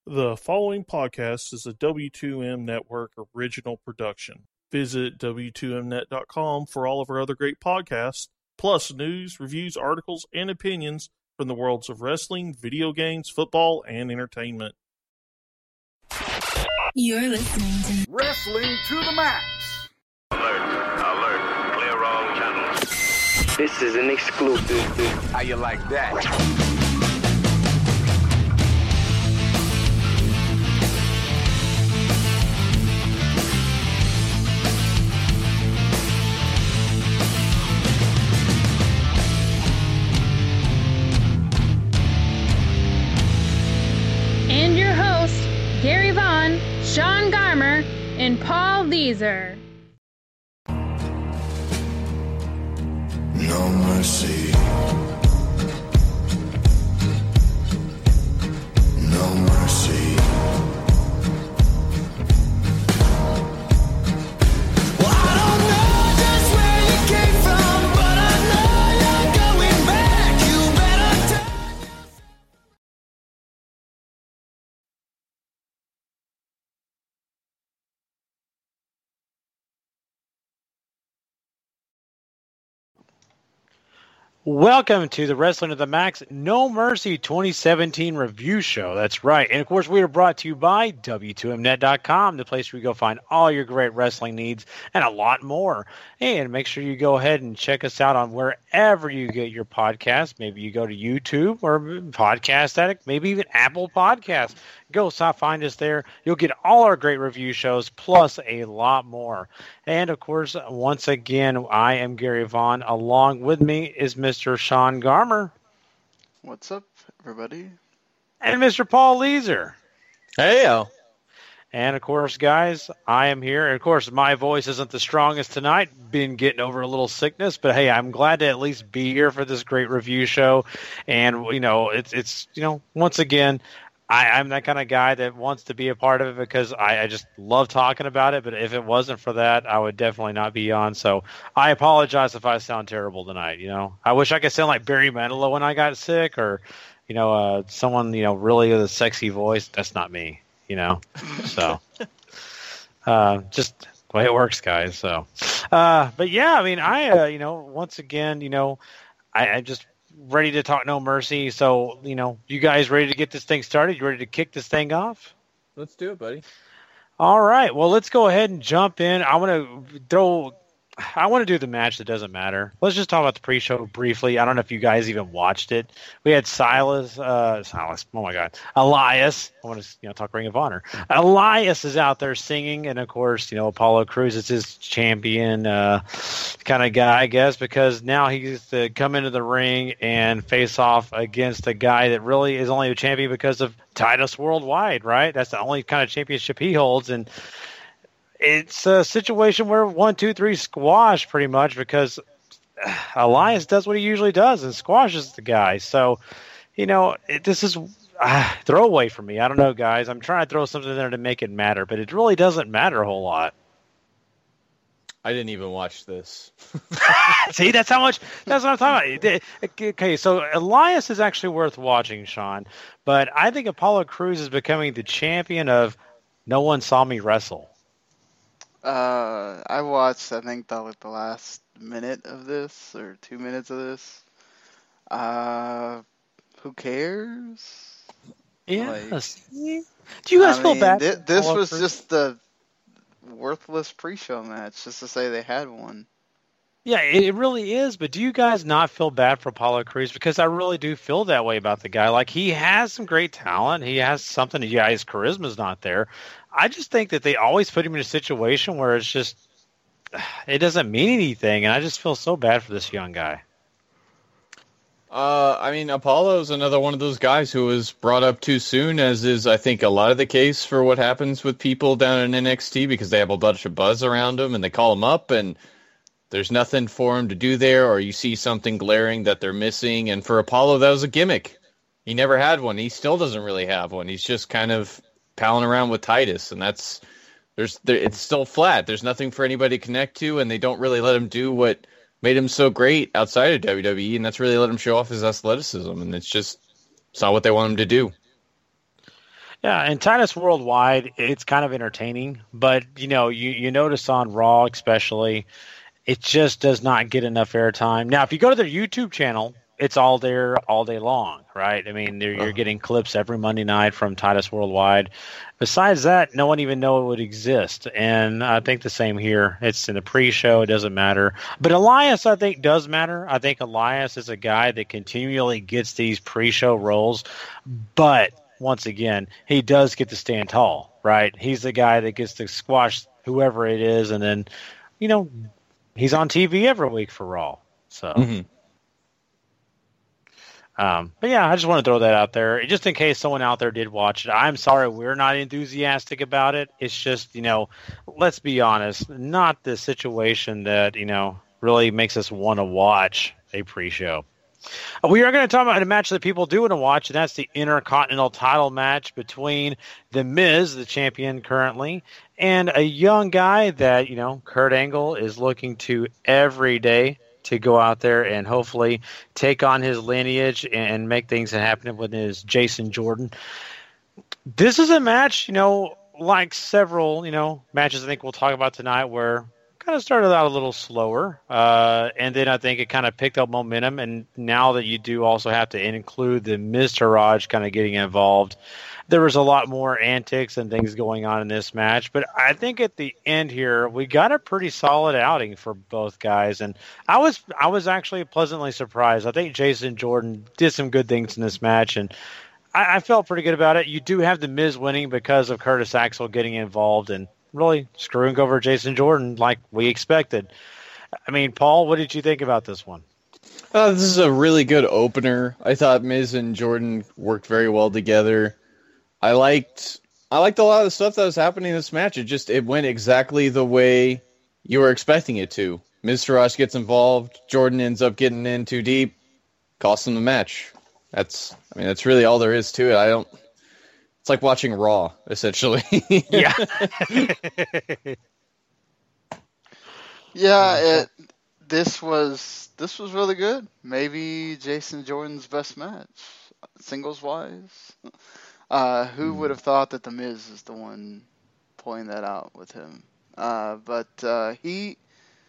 The following podcast is a W2M Network original production. Visit W2Mnet.com for all of our other great podcasts, plus news, reviews, articles, and opinions from the worlds of wrestling, video games, football, and entertainment. You're listening to Wrestling to the Max. Alert, clear all channels. This is an exclusive. How you like that? And your hosts, Gary Vaughn, Sean Garmer, and Paul Leeser. No mercy. No mercy. Well, I don't know just where you came from, but I know you're going back. You better tell. Welcome to the Wrestling to the Max No Mercy 2017 review show. That's right. And of course, we are brought to you by W2Mnet.com, the place where you go find all your great wrestling needs and a lot more. And make sure you go ahead and check us out on wherever you get your podcasts. Maybe you go to YouTube or Podcast Addict, maybe even Apple Podcasts. Go find us there. You'll get all our great review shows plus a lot more. And of course, once again, I am Gary Vaughn. Along with me is Mr. Sean Garmer. What's up, everybody? And Mr. Paul Leeser. Heyo. And of course, guys, I am here. And of course, my voice isn't the strongest tonight. Been getting over a little sickness, but hey, I'm glad to at least be here for this great review show. And it's once again, I'm that kind of guy that wants to be a part of it because I just love talking about it. But if it wasn't for that, I would definitely not be on. So I apologize if I sound terrible tonight. I wish I could sound like Barry Manilow when I got sick, or someone really with a sexy voice. That's not me. So just the way it works, guys. So, but yeah, I mean, once again, I just ready to talk No Mercy. So, you guys ready to get this thing started? You ready to kick this thing off? Let's do it, buddy. All right. Well, let's go ahead and jump in. I want to do the match that doesn't matter. Let's just talk about the pre-show briefly. I don't know if you guys even watched it. We had Elias. Oh my God. Elias. I want to talk Ring of Honor. Elias is out there singing, and of course, Apollo Crews is his champion kind of guy, I guess, because now he's to come into the ring and face off against a guy that really is only a champion because of Titus Worldwide, right? That's the only kind of championship he holds, and it's a situation where 1, 2, 3 squash pretty much because Elias does what he usually does and squashes the guy. So, this is throwaway for me. I don't know, guys. I'm trying to throw something in there to make it matter, but it really doesn't matter a whole lot. I didn't even watch this. See, that's what I'm talking about. Okay, so Elias is actually worth watching, Sean, but I think Apollo Crews is becoming the champion of No One Saw Me Wrestle. I watched, I think, the last minute of this, or 2 minutes of this. Who cares? Yes. Do you guys feel bad? This was just the worthless pre-show match, just to say they had one. Yeah, it really is, but do you guys not feel bad for Apollo Crews? Because I really do feel that way about the guy. Like, he has some great talent. He has something. Yeah, his charisma's not there. I just think that they always put him in a situation where it's just, it doesn't mean anything, and I just feel so bad for this young guy. Apollo's another one of those guys who was brought up too soon, as is, I think, a lot of the case for what happens with people down in NXT, because they have a bunch of buzz around them, and they call them up, and there's nothing for him to do there, or you see something glaring that they're missing. And for Apollo, that was a gimmick. He never had one. He still doesn't really have one. He's just kind of palling around with Titus, and it's still flat. There's nothing for anybody to connect to, and they don't really let him do what made him so great outside of WWE, and that's really let him show off his athleticism, and it's not what they want him to do. Yeah, and Titus Worldwide, it's kind of entertaining, but you notice on Raw especially, it just does not get enough airtime. Now, if you go to their YouTube channel, it's all there all day long, right? I mean, you're getting clips every Monday night from Titus Worldwide. Besides that, no one even know it would exist, and I think the same here. It's in the pre-show; it doesn't matter. But Elias, I think, does matter. I think Elias is a guy that continually gets these pre-show roles, but once again, he does get to stand tall, right? He's the guy that gets to squash whoever it is, and then, he's on TV every week for Raw. So, but yeah, I just want to throw that out there, just in case someone out there did watch it. I'm sorry we're not enthusiastic about it. It's just, let's be honest, not the situation that, really makes us want to watch a pre-show. We are going to talk about a match that people do want to watch, and that's the Intercontinental title match between The Miz, the champion currently, and a young guy that, Kurt Angle is looking to every day to go out there and hopefully take on his lineage and make things happen with his Jason Jordan. This is a match, like several, matches I think we'll talk about tonight where kind of started out a little slower, and then I think it kind of picked up momentum, and now that you do also have to include the Miztourage kind of getting involved, there was a lot more antics and things going on in this match. But I think at the end here, we got a pretty solid outing for both guys, and I was actually pleasantly surprised. I think Jason Jordan did some good things in this match, and I felt pretty good about it. You do have the Miz winning because of Curtis Axel getting involved and really screwing over Jason Jordan like we expected. I mean, Paul, what did you think about this one? This is a really good opener. I thought Miz and Jordan worked very well together. I liked a lot of the stuff that was happening in this match. It went exactly the way you were expecting it to. Miztourage gets involved. Jordan ends up getting in too deep. Costs him the match. That's really all there is to it. It's like watching Raw, essentially. Yeah. This was really good. Maybe Jason Jordan's best match, singles wise. Who would have thought that The Miz is the one pulling that out with him? But he,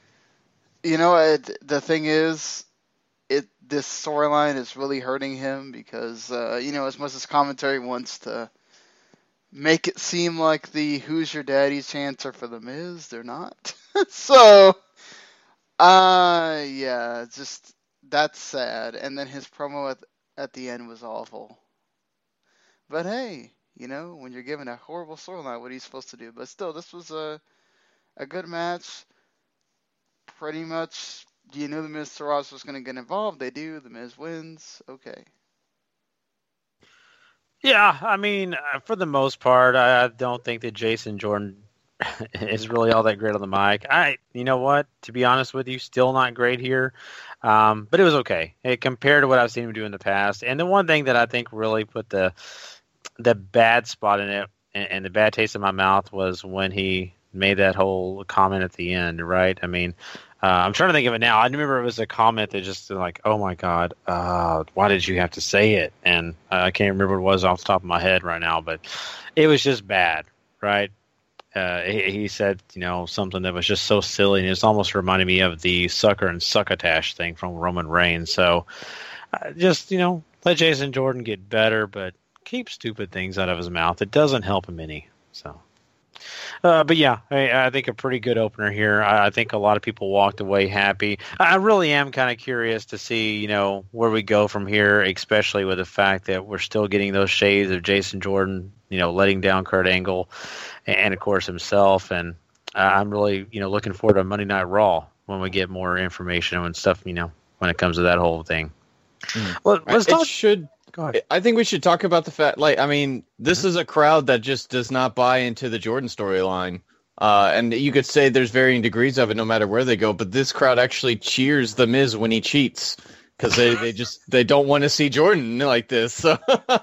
the thing is, this storyline is really hurting him because, as much as commentary wants to make it seem like the "Who's Your Daddy" chants are for The Miz, they're not. So, just that's sad. And then his promo at the end was awful. But hey, when you're given a horrible storyline, what are you supposed to do? But still, this was a good match. Pretty much, you knew the Miztourage was going to get involved. They do. The Miz wins. Okay. Yeah, I mean, for the most part, I don't think that Jason Jordan is really all that great on the mic. You know what? To be honest with you, still not great here. But it was okay. Compared to what I've seen him do in the past. And the one thing that I think really put the bad spot in it and the bad taste in my mouth was when he made that whole comment at the end, right? I mean, I'm trying to think of it now. I remember it was a comment that just like, oh my God, why did you have to say it? And I can't remember what it was off the top of my head right now, but it was just bad, right? He said, something that was just so silly, and it's almost reminded me of the sucker and succotash thing from Roman Reigns. So just, let Jason Jordan get better, but keep stupid things out of his mouth. It doesn't help him any. So. But yeah, I think a pretty good opener here. I think a lot of people walked away happy. I really am kind of curious to see, where we go from here, especially with the fact that we're still getting those shades of Jason Jordan, letting down Kurt Angle and of course himself. And I'm really, looking forward to Monday Night Raw when we get more information and stuff, when it comes to that whole thing. Well, let's talk. I think we should talk about the fact, this is a crowd that just does not buy into the Jordan storyline. And you could say there's varying degrees of it no matter where they go, but this crowd actually cheers The Miz when he cheats because they don't want to see Jordan like this. So.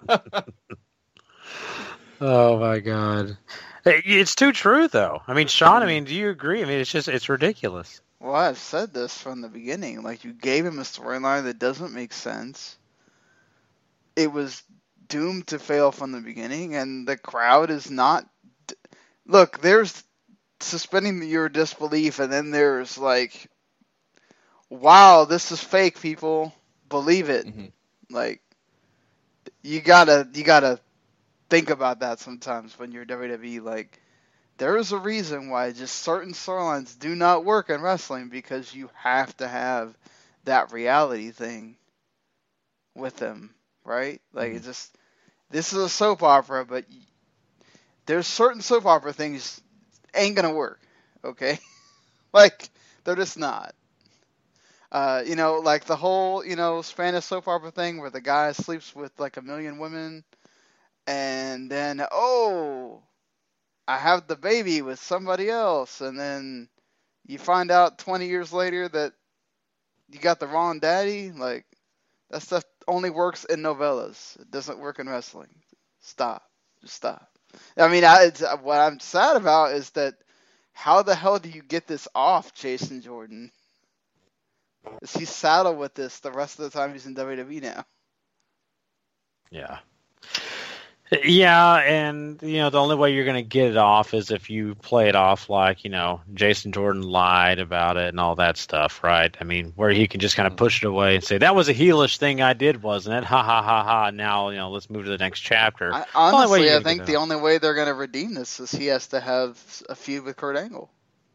Oh my God. It's too true though. I mean, Sean, do you agree? I mean, it's ridiculous. Well, I've said this from the beginning. You gave him a storyline that doesn't make sense. It was doomed to fail from the beginning, and the crowd is not. Look, there's suspending your disbelief, and then there's like, wow, this is fake, people. Believe it. Mhm. Like, you gotta think about that sometimes when you're WWE. Like, there is a reason why just certain storylines do not work in wrestling, because you have to have that reality thing with them, right? Like, it's just, this is a soap opera, but there's certain soap opera things ain't gonna work, okay? Like, they're just not. Like the whole, Spanish soap opera thing where the guy sleeps with like a million women, and then, oh, I have the baby with somebody else, and then you find out 20 years later that you got the wrong daddy. Like, that stuff only works in novellas. It doesn't work in wrestling. Stop. Just stop. I mean, what I'm sad about is that, how the hell do you get this off Jason Jordan? Is he saddled with this the rest of the time he's in WWE now? Yeah. Yeah, and the only way you're going to get it off is if you play it off like, Jason Jordan lied about it and all that stuff, right? I mean, where he can just kind of push it away and say, that was a heelish thing I did, wasn't it? Ha ha ha ha. Now, let's move to the next chapter. Honestly, I think the only way they're going to redeem this is he has to have a feud with Kurt Angle.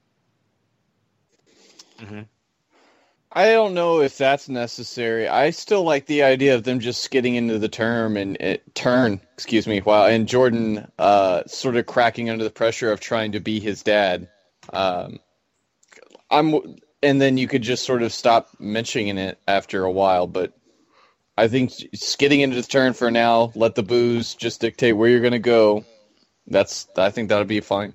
Mm-hmm. I don't know if that's necessary. I still like the idea of them just skidding into the turn, and Jordan sort of cracking under the pressure of trying to be his dad. And then you could just sort of stop mentioning it after a while. But I think skidding into the turn for now, let the booze just dictate where you're going to go. I think that would be fine.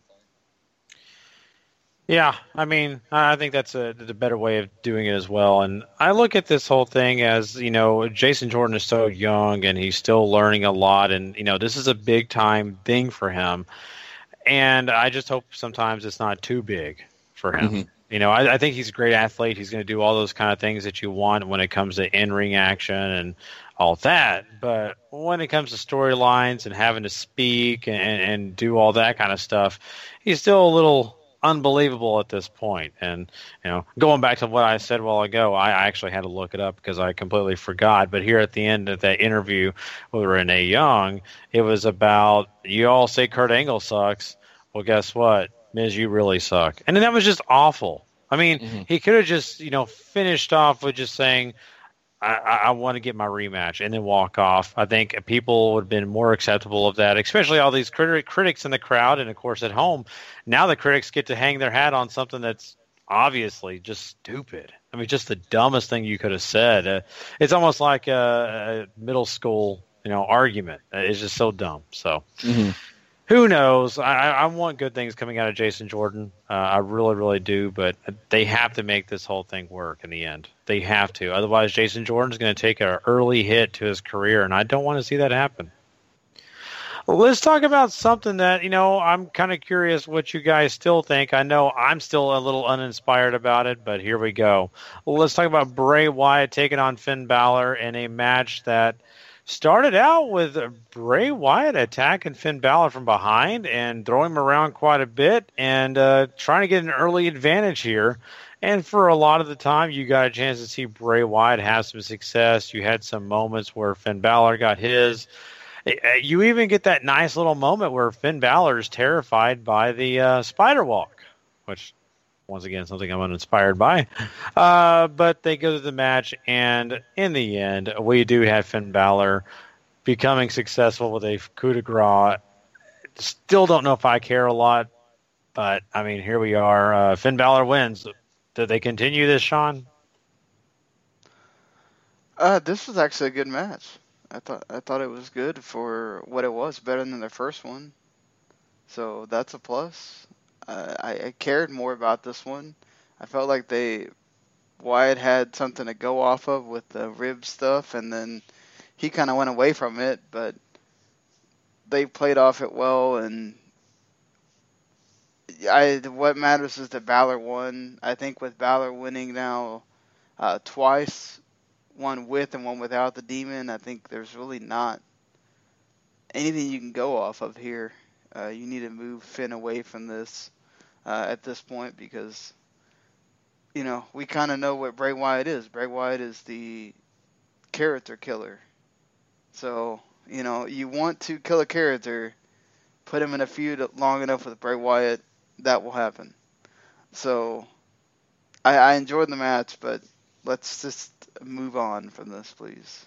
Yeah, I mean, I think that's the better way of doing it as well. And I look at this whole thing as, Jason Jordan is so young and he's still learning a lot. And, this is a big time thing for him. And I just hope sometimes it's not too big for him. Mm-hmm. I think he's a great athlete. He's going to do all those kind of things that you want when it comes to in-ring action and all that. But when it comes to storylines and having to speak and do all that kind of stuff, he's still a little unbelievable at this point. And going back to what I said a while ago, I actually had to look it up because I completely forgot. But here at the end of that interview with Renee Young, it was about, you all say Kurt Angle sucks. Well, guess what, Miz, you really suck. And then that was just awful. I mean, he could have just finished off with just saying, I want to get my rematch, and then walk off. I think people would have been more acceptable of that, especially all these critics in the crowd and, of course, at home. Now the critics get to hang their hat on something that's obviously just stupid. I mean, just the dumbest thing you could have said. It's almost like a middle school, argument. It's just so dumb. So who knows? I want good things coming out of Jason Jordan. I really, really do. But they have to make this whole thing work in the end. They have to. Otherwise, Jason Jordan's going to take an early hit to his career, and I don't want to see that happen. Let's talk about something that, I'm kind of curious what you guys still think. I know I'm still a little uninspired about it, but here we go. Let's talk about Bray Wyatt taking on Finn Balor in a match that started out with Bray Wyatt attacking Finn Balor from behind and throwing him around quite a bit and trying to get an early advantage here. And for a lot of the time, you got a chance to see Bray Wyatt have some success. You had some moments where Finn Balor got his. You even get that nice little moment where Finn Balor is terrified by the spider walk, which, once again, something I'm uninspired by. But they go to the match, and in the end, we do have Finn Balor becoming successful with a coup de grace. Still don't know if I care a lot, but, I mean, here we are. Finn Balor wins. Did they continue this, Sean? This was actually a good match. I thought it was good for what it was, better than the first one. So that's a plus. I cared more about this one. I felt like Wyatt had something to go off of with the rib stuff, and then he kind of went away from it, but they played off it well, and what matters is that Balor won. I think with Balor winning now twice, one with and one without the Demon, I think there's really not anything you can go off of here. You need to move Finn away from this at this point because, we kind of know what Bray Wyatt is. Bray Wyatt is the character killer. So, you want to kill a character, put him in a feud long enough with Bray Wyatt, that will happen. So, I enjoyed the match, but let's just move on from this, please.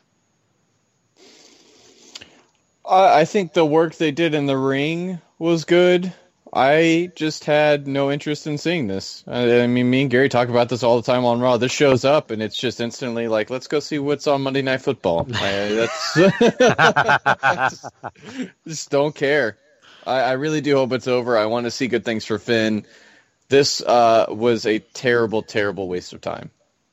I think the work they did in the ring was good. I just had no interest in seeing this. I mean, me and Gary talk about this all the time on Raw. This shows up, and it's just instantly like, let's go see what's on Monday Night Football. Just don't care. I really do hope it's over. I want to see good things for Finn. This was a terrible, terrible waste of time.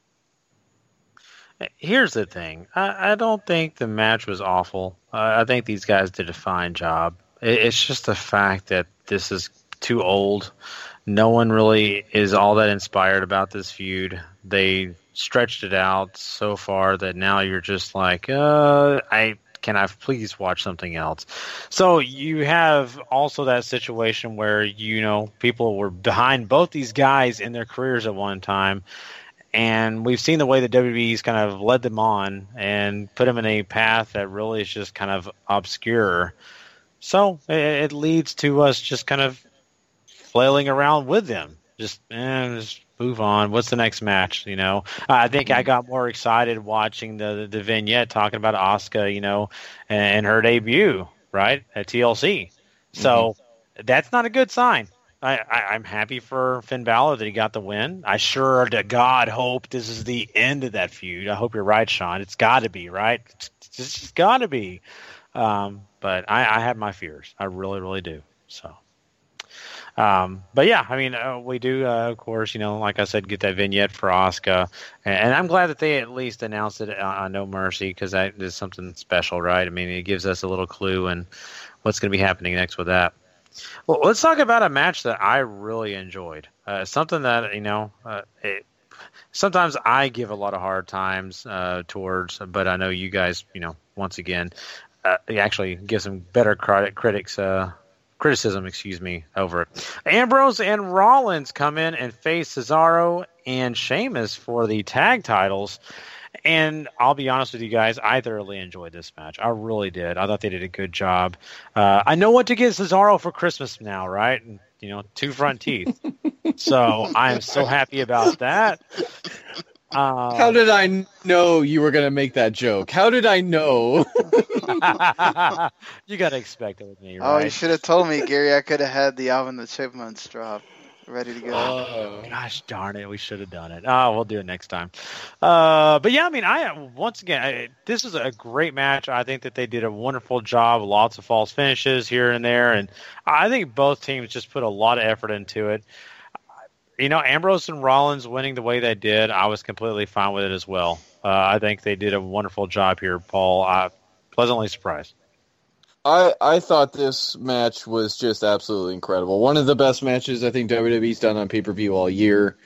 Here's the thing. I don't think the match was awful. I think these guys did a fine job. It's just the fact that this is too old. No one really is all that inspired about this feud. They stretched it out so far that now you're just like, can I please watch something else? So you have also that situation where, people were behind both these guys in their careers at one time. And we've seen the way that WWE's kind of led them on and put them in a path that really is just kind of obscure. So it leads to us just kind of flailing around with them. Just move on. What's the next match? I think I got more excited watching the vignette talking about Asuka, and her debut, right, at TLC. So that's not a good sign. I'm happy for Finn Balor that he got the win. I sure to God hope this is the end of that feud. I hope you're right, Sean. It's got to be, right? It's just got to be. But I have my fears. I really, really do. So, but yeah, I mean, we do, of course, like I said, get that vignette for Asuka, and I'm glad that they at least announced it on No Mercy because that is something special, right? I mean, it gives us a little clue and what's going to be happening next with that. Well, let's talk about a match that I really enjoyed. Something that, sometimes I give a lot of hard times towards, but I know you guys, once again, actually give some better criticism, over it. Ambrose and Rollins come in and face Cesaro and Sheamus for the tag titles. And I'll be honest with you guys, I thoroughly enjoyed this match. I really did. I thought they did a good job. I know what to get Cesaro for Christmas now, right? And, 2 front teeth. So I am so happy about that. How did I know you were going to make that joke? How did I know? You got to expect it with me, right? Oh, you should have told me, Gary. I could have had the Alvin the Chipmunks drop ready to go. Oh, gosh darn it. We should have done it. Oh, we'll do it next time. But yeah, I mean, this is a great match. I think that they did a wonderful job. Lots of false finishes here and there. And I think both teams just put a lot of effort into it. Ambrose and Rollins winning the way they did, I was completely fine with it as well. I think they did a wonderful job here, Paul. I'm pleasantly surprised. I thought this match was just absolutely incredible. One of the best matches I think WWE's done on pay-per-view all year.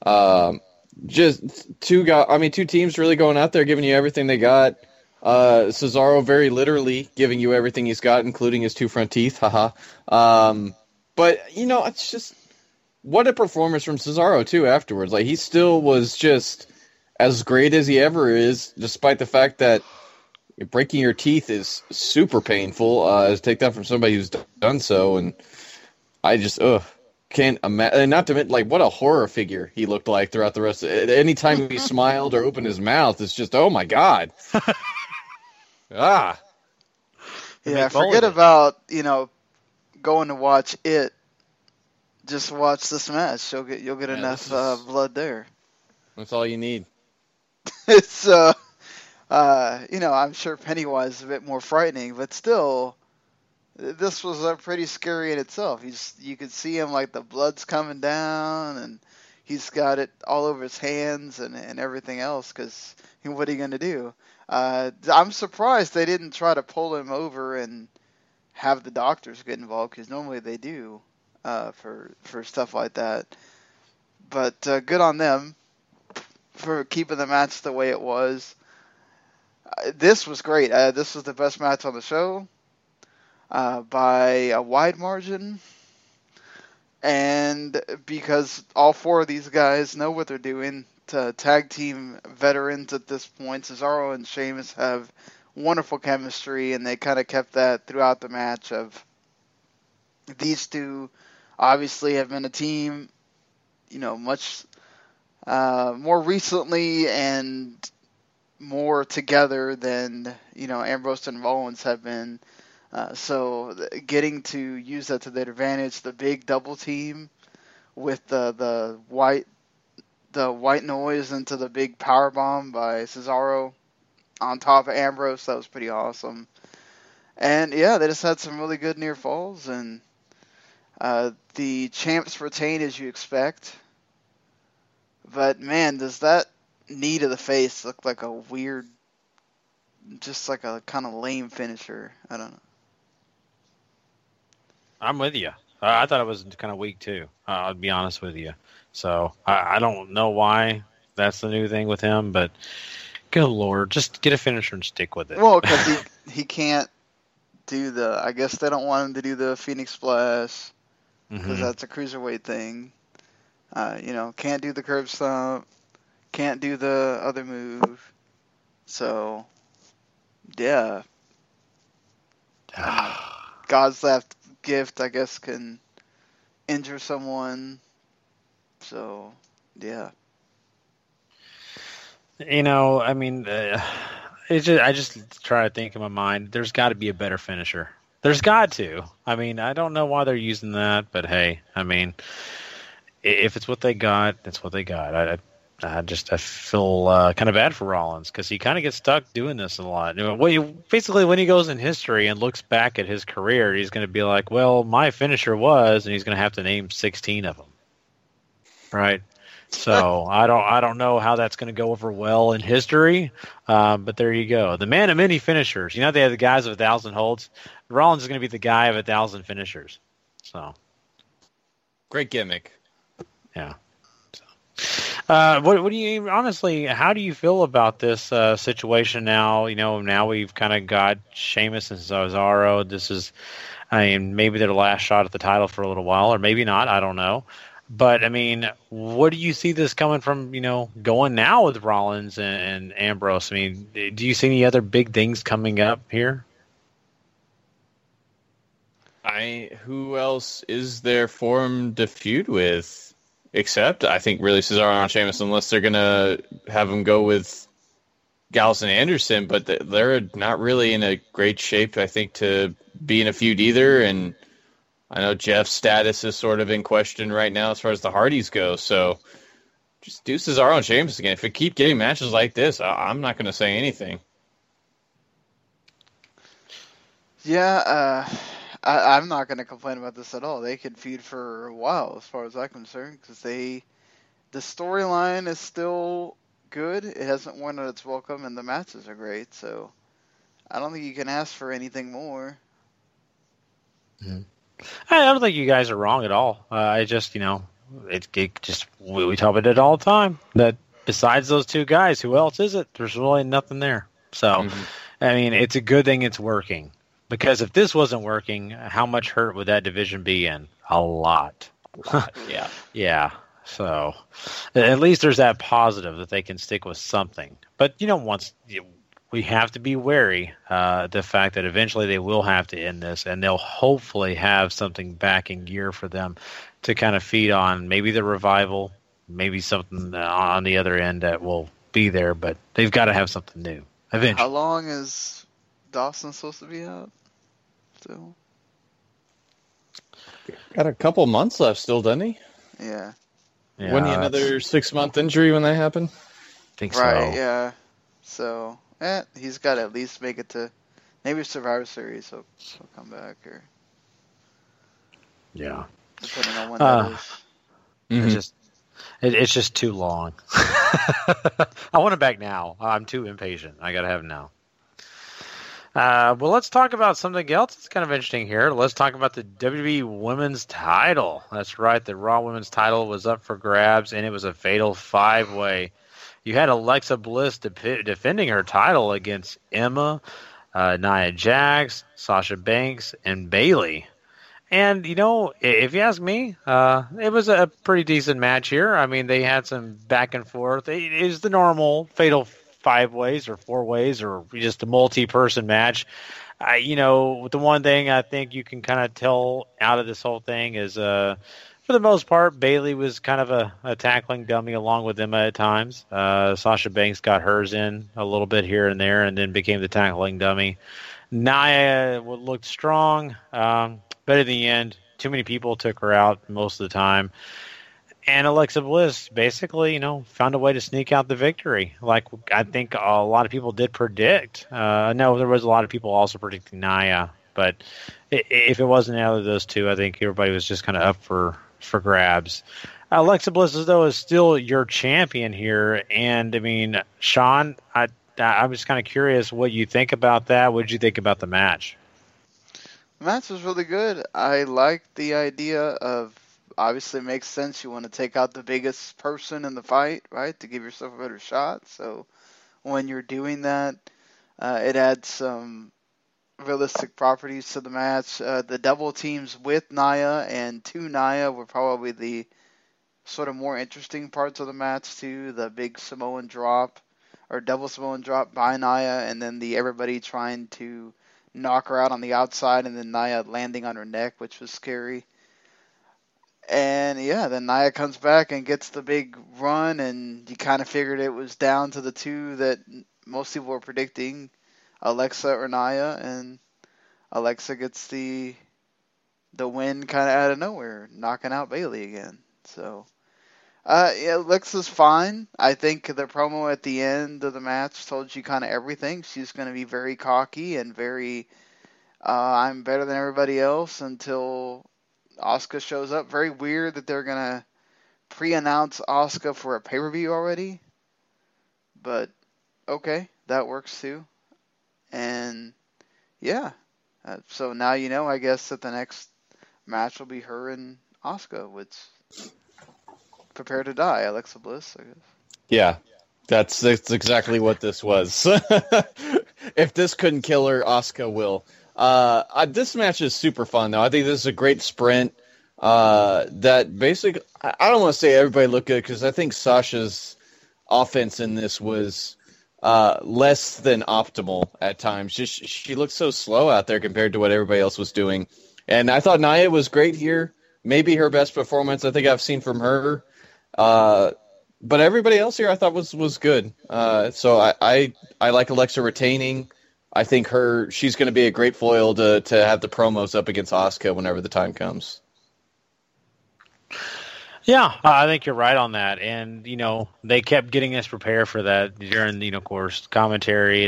Just two teams really going out there giving you everything they got. Cesaro very literally giving you everything he's got, including his 2 front teeth. Haha. But it's just what a performance from Cesaro too afterwards. Like he still was just as great as he ever is, despite the fact that breaking your teeth is super painful. To take that from somebody who's done so, and I just can't imagine. Not to mention, what a horror figure he looked like throughout the rest of it. Anytime he smiled or opened his mouth, it's just, oh my god. Yeah, forget about going to watch it. Just watch this match. You'll get enough blood there. That's all you need. It's I'm sure Pennywise is a bit more frightening, but still, this was pretty scary in itself. You could see him the blood's coming down, and he's got it all over his hands and everything else. Because what are you going to do? I'm surprised they didn't try to pull him over and have the doctors get involved, because normally they do for stuff like that. But good on them for keeping the match the way it was. This was great. This was the best match on the show. by a wide margin. And because all four of these guys know what they're doing, to tag team veterans at this point, Cesaro and Sheamus have wonderful chemistry, and they kind of kept that throughout the match. Of these two, obviously, have been a team, much more recently and more together than Ambrose and Rollins have been. So getting to use that to their advantage, the big double team with the white noise into the big power bomb by Cesaro on top of Ambrose, that was pretty awesome. And yeah, they just had some really good near falls, and the champs retain as you expect. But man, does that knee to the face look like a weird, just like a kind of lame finisher? I don't know. I'm with you. I thought it was kind of weak too. I'll be honest with you. So I don't know why that's the new thing with him, but good Lord, just get a finisher and stick with it. Well, because he can't do I guess they don't want him to do the Phoenix Splash because that's a cruiserweight thing. Can't do the curb stomp, can't do the other move. So, yeah. God's left gift, I guess, can injure someone. So, yeah. I mean, I just try to think in my mind, there's got to be a better finisher. There's got to. I mean, I don't know why they're using that, but hey, I mean, if it's what they got, it's what they got. I feel kind of bad for Rollins because he kind of gets stuck doing this a lot. Basically, when he goes in history and looks back at his career, he's going to be like, well, my finisher was, and he's going to have to name 16 of them. Right? So I don't know how that's going to go over well in history, but there you go. The man of many finishers. They have the guys of 1,000 holds. Rollins is going to be the guy of 1,000 finishers. So Great gimmick. Yeah. What do you honestly? How do you feel about this situation now? Now we've kind of got Sheamus and Cesaro. This is, maybe their last shot at the title for a little while, or maybe not. I don't know. But I mean, what do you see this coming from? Going now with Rollins and Ambrose. I mean, do you see any other big things coming up here? Who else is there for him to feud with? Except, I think, really Cesaro and Sheamus, unless they're going to have him go with Gallows and Anderson, but they're not really in a great shape, I think, to be in a feud either. And I know Jeff's status is sort of in question right now as far as the Hardys go. So just do Cesaro and Sheamus again. If we keep getting matches like this, I'm not going to say anything. Yeah, I'm not going to complain about this at all. They could feud for a while, as far as I'm concerned, because the storyline is still good. It hasn't worn out its welcome, and the matches are great. So I don't think you can ask for anything more. I don't think you guys are wrong at all. I just, we talk about it all the time. That besides those two guys, who else is it? There's really nothing there. So, I mean, it's a good thing it's working. Because if this wasn't working, how much hurt would that division be in? A lot. Yeah. Yeah. So at least there's that positive that they can stick with something. But, we have to be wary the fact that eventually they will have to end this, and they'll hopefully have something back in gear for them to kind of feed on. Maybe the revival, maybe something on the other end that will be there, but they've got to have something new eventually. How long is Dawson supposed to be out? Still? Got a couple months left still, doesn't he? Yeah. Wasn't he another 6-month injury when that happened? I think so. Right, yeah. So, he's got to at least make it to maybe Survivor Series, so he'll come back, or yeah, depending on when that is. It's just too long. I want it back now. I'm too impatient. I gotta have it now. Well, let's talk about something else that's kind of interesting here. Let's talk about the WWE Women's title. That's right. The Raw Women's title was up for grabs, and it was a fatal 5-way. You had Alexa Bliss defending her title against Emma Nia Jax, Sasha Banks, and Bayley. And, if you ask me, it was a pretty decent match here. I mean, they had some back and forth. It is the normal fatal 5-ways or 4-ways or just a multi-person match. The one thing I think you can kind of tell out of this whole thing is, for the most part, Bayley was kind of a tackling dummy along with Emma at times. Sasha Banks got hers in a little bit here and there and then became the tackling dummy. Nia looked strong, but in the end, too many people took her out most of the time. And Alexa Bliss basically, found a way to sneak out the victory. Like I think a lot of people did predict. No, there was a lot of people also predicting Nia. But if it wasn't either of those two, I think everybody was just kind of up for grabs. Alexa Bliss, though, is still your champion here. And, I mean, Sean, I'm just kind of curious what you think about that. What did you think about the match? The match was really good. I liked the idea of, obviously it makes sense. You want to take out the biggest person in the fight, right, to give yourself a better shot. So when you're doing that, it adds some realistic properties to the match. The double teams with Nia and to Nia were probably the sort of more interesting parts of the match too. The big Samoan drop or double Samoan drop by Nia, and then the everybody trying to knock her out on the outside, and then Nia landing on her neck, which was scary. And yeah, then Nia comes back and gets the big run, and you kind of figured it was down to the two that most people were predicting, Alexa or Nia, and Alexa gets the win kind of out of nowhere, knocking out Bayley again. So, yeah, Alexa's fine. I think the promo at the end of the match told you kind of everything. She's going to be very cocky and very, I'm better than everybody else until Asuka shows up. Very weird that they're going to pre-announce Asuka for a pay-per-view already. But, okay, that works too. And, yeah. So now you know, I guess, that the next match will be her and Asuka, which... Prepare to die, Alexa Bliss, I guess. Yeah, that's exactly what this was. If this couldn't kill her, Asuka will. This match is super fun, though. I think this is a great sprint. That basically, I don't want to say everybody looked good, because I think Sasha's offense in this was less than optimal at times. Just she looked so slow out there compared to what everybody else was doing. And I thought Nia was great here. Maybe her best performance I think I've seen from her. But everybody else here I thought was good. So I like Alexa retaining. I think she's going to be a great foil to have the promos up against Asuka whenever the time comes. Yeah, I think you're right on that. And, they kept getting us prepared for that during, of course, commentary,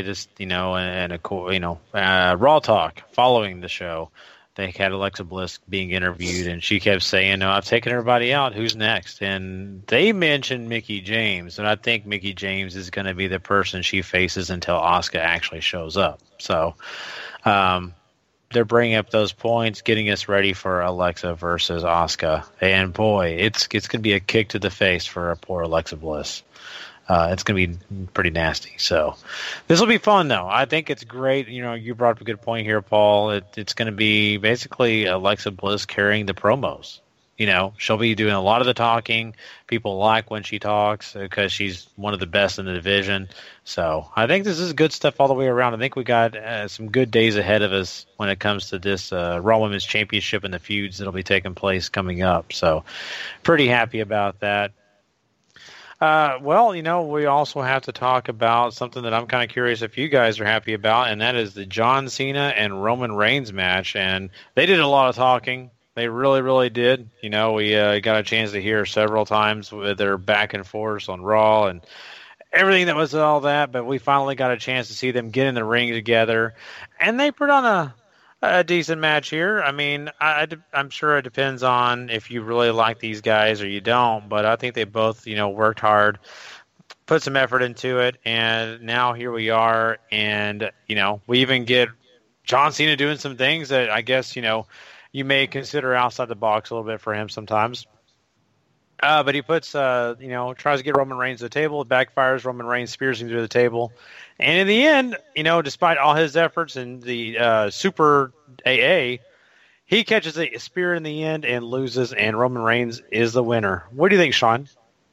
Raw Talk following the show. They had Alexa Bliss being interviewed, and she kept saying, "No, I've taken everybody out. Who's next?" And they mentioned Mickie James, and I think Mickie James is going to be the person she faces until Asuka actually shows up. So they're bringing up those points, getting us ready for Alexa versus Asuka. And, boy, it's going to be a kick to the face for a poor Alexa Bliss. It's going to be pretty nasty. So this will be fun, though. I think it's great. You brought up a good point here, Paul. It's going to be basically Alexa Bliss carrying the promos. She'll be doing a lot of the talking. People like when she talks because she's one of the best in the division. So I think this is good stuff all the way around. I think we got some good days ahead of us when it comes to this Raw Women's Championship and the feuds that'll be taking place coming up. So pretty happy about that. Well, we also have to talk about something that I'm kind of curious if you guys are happy about, and that is the John Cena and Roman Reigns match. And they did a lot of talking. They really, really did. We got a chance to hear several times with their back and forth on Raw and everything that was all that, but we finally got a chance to see them get in the ring together. And they put on a decent match here. I mean, I'm sure it depends on if you really like these guys or you don't, but I think they both, worked hard, put some effort into it, and now here we are, and, we even get John Cena doing some things that I guess, you may consider outside the box a little bit for him sometimes. But he puts, tries to get Roman Reigns to the table. It backfires. Roman Reigns spears him through the table. And in the end, despite all his efforts and the Super AA, he catches a spear in the end and loses, and Roman Reigns is the winner. What do you think, Sean?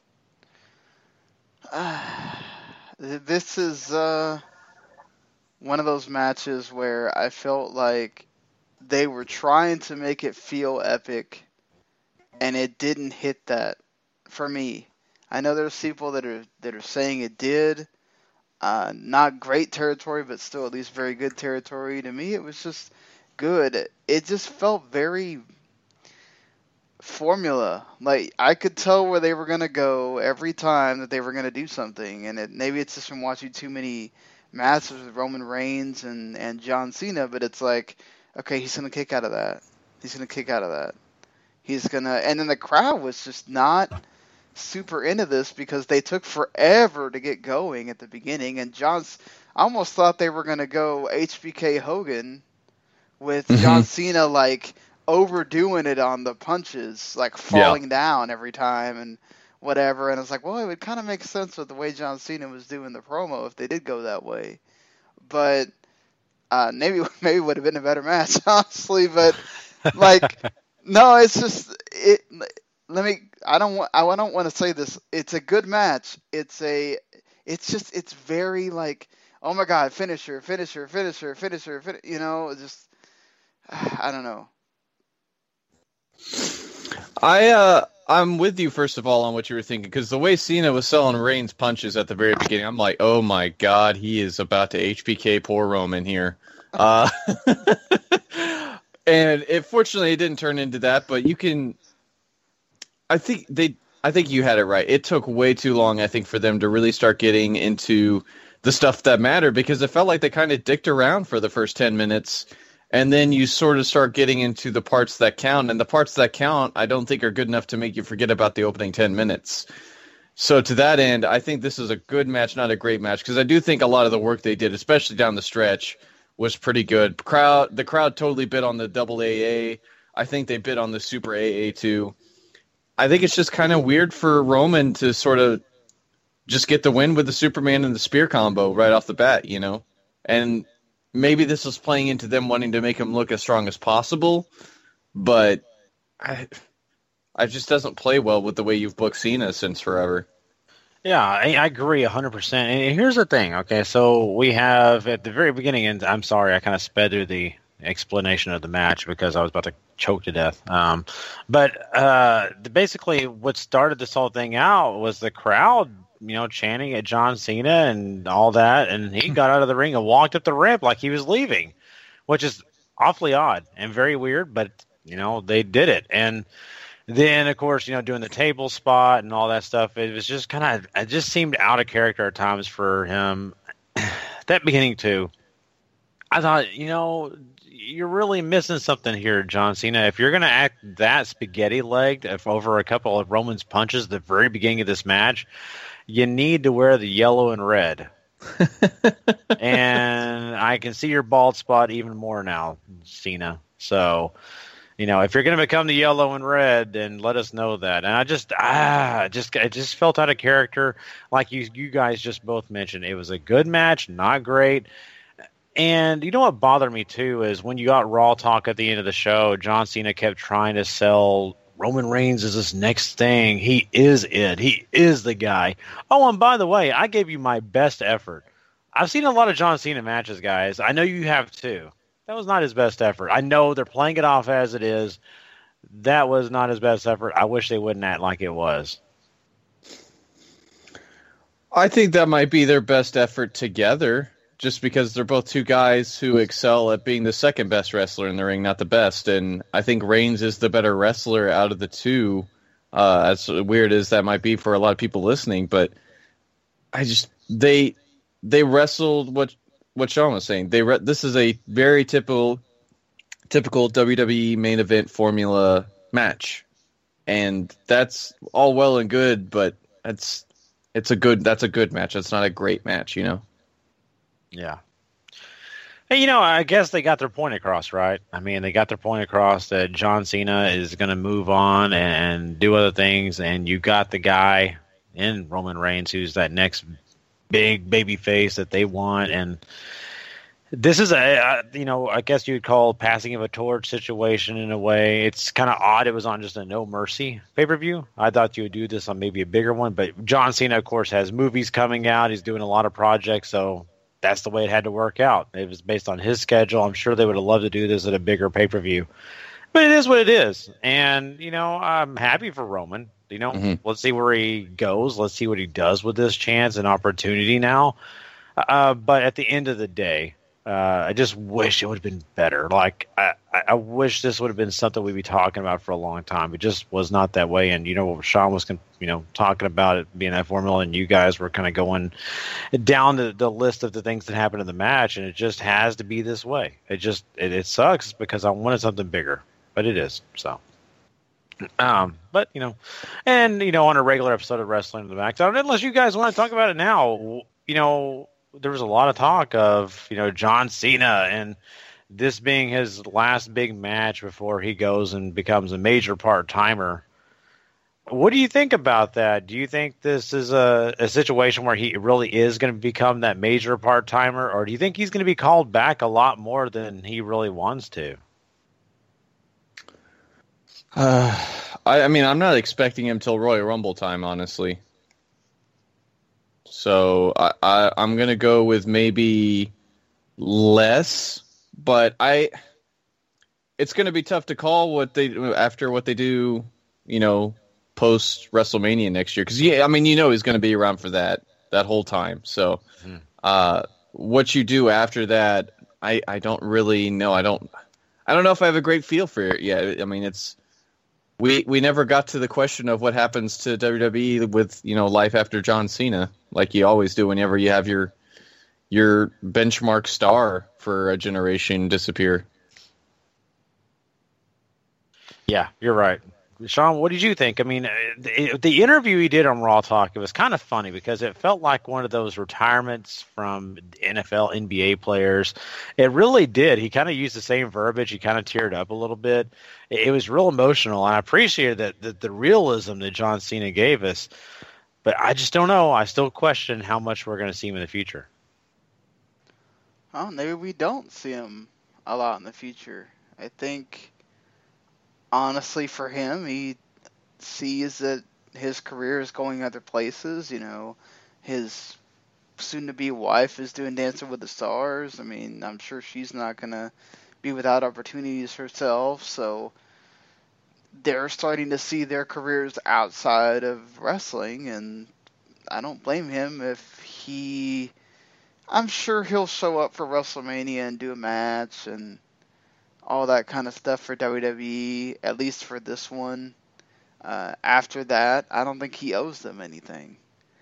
This is one of those matches where I felt like they were trying to make it feel epic, and it didn't hit that for me. I know there's people that are saying it did. Not great territory, but still at least very good territory. To me, it was just good. It just felt very formula. Like, I could tell where they were going to go every time that they were going to do something. And maybe it's just from watching too many matches with Roman Reigns and John Cena, but it's like, okay, he's going to kick out of that. He's going to kick out of that. He's going to... And then the crowd was just not super into this because they took forever to get going at the beginning. And I almost thought they were going to go HBK Hogan with John Cena, like, overdoing it on the punches, like falling down every time and whatever. And I was like, well, it would kind of make sense with the way John Cena was doing the promo if they did go that way. But maybe it would have been a better match, honestly. But like, no, it's just it. I don't want to say this. It's a good match. It's very like, oh my God, finisher. Just I don't know. I'm with you, first of all, on what you were thinking, because the way Cena was selling Reigns punches at the very beginning, I'm like, oh my God, he is about to HBK poor Roman here. And fortunately it didn't turn into that, but I think you had it right. It took way too long, I think, for them to really start getting into the stuff that mattered, because it felt like they kind of dicked around for the first 10 minutes. And then you sort of start getting into the parts that count. And the parts that count, I don't think are good enough to make you forget about the opening 10 minutes. So to that end, I think this is a good match, not a great match. Because I do think a lot of the work they did, especially down the stretch, was pretty good. The crowd totally bid on the double AA. I think they bid on the super AA too. I think it's just kind of weird for Roman to sort of just get the win with the Superman and the spear combo right off the bat, And maybe this was playing into them wanting to make him look as strong as possible, but I just doesn't play well with the way you've booked Cena since forever. Yeah, I agree 100%. And here's the thing, okay? So we have at the very beginning, and I'm sorry, I kind of sped through the explanation of the match because I was about to choke to death. But basically what started this whole thing out was the crowd chanting at John Cena and all that, and he got out of the ring and walked up the ramp like he was leaving, which is awfully odd and very weird, but, they did it. And then, of course, doing the table spot and all that stuff, it was just it just seemed out of character at times for him. That beginning, too. I thought, you're really missing something here, John Cena. If you're going to act that spaghetti-legged over a couple of Roman's punches at the very beginning of this match, you need to wear the yellow and red. And I can see your bald spot even more now, Cena. So, if you're going to become the yellow and red, then let us know that. And it just felt out of character. Like you guys just both mentioned, it was a good match, not great. And you know what bothered me too is when you got Raw Talk at the end of the show, John Cena kept trying to sell Roman Reigns is this next thing. He is it. He is the guy. Oh, and by the way, I gave you my best effort. I've seen a lot of John Cena matches, guys. I know you have too. That was not his best effort. I know they're playing it off as it is. That was not his best effort. I wish they wouldn't act like it was. I think that might be their best effort together, just because they're both two guys who excel at being the second best wrestler in the ring, not the best. And I think Reigns is the better wrestler out of the two, as weird as that might be for a lot of people listening. But they wrestled what Sean was saying. This is a very typical WWE main event formula match. And that's all well and good, but that's a good match. That's not a great match, Yeah. Hey, I guess they got their point across, right? I mean, they got their point across that John Cena is going to move on and do other things, and you got the guy in Roman Reigns who's that next big baby face that they want, and this is I guess you'd call passing of a torch situation in a way. It's kind of odd. It was on just a No Mercy pay-per-view. I thought you would do this on maybe a bigger one, but John Cena, of course, has movies coming out. He's doing a lot of projects, so that's the way it had to work out. It was based on his schedule. I'm sure they would have loved to do this at a bigger pay-per-view, but it is what it is. And, I'm happy for Roman. Let's see where he goes. Let's see what he does with this chance and opportunity now. But at the end of the day, I just wish it would have been better. Like, I wish this would have been something we'd be talking about for a long time. It just was not that way. And, Sean was, talking about it being that formula, and you guys were kind of going down the list of the things that happened in the match, and it just has to be this way. It sucks because I wanted something bigger, but it is. So. But on a regular episode of Wrestling to the Max, unless you guys want to talk about it now, there was a lot of talk of John Cena and this being his last big match before he goes and becomes a major part-timer. What do you think about that? Do you think this is a situation where he really is going to become that major part-timer, or do you think he's going to be called back a lot more than he really wants to? I'm not expecting him till Royal Rumble time, honestly. So I'm gonna go with maybe less, but it's gonna be tough to call after what they do, post WrestleMania next year, because he's gonna be around for that whole time. So what you do after that, I don't really know. I don't know if I have a great feel for it yet. I mean, We never got to the question of what happens to WWE with life after John Cena, like you always do whenever you have your benchmark star for a generation disappear. Yeah, you're right. Sean, what did you think? I mean, the interview he did on Raw Talk, it was kind of funny because it felt like one of those retirements from NFL, NBA players. It really did. He kind of used the same verbiage. He kind of teared up a little bit. It was real emotional, and I appreciated the realism that John Cena gave us. But I just don't know. I still question how much we're going to see him in the future. Oh, maybe we don't see him a lot in the future. I think, honestly, for him, he sees that his career is going other places. His soon-to-be wife is doing Dancing with the Stars. I mean, I'm sure she's not going to be without opportunities herself. So they're starting to see their careers outside of wrestling, and I don't blame him if I'm sure he'll show up for WrestleMania and do a match and all that kind of stuff for WWE, at least for this one. After that, I don't think he owes them anything.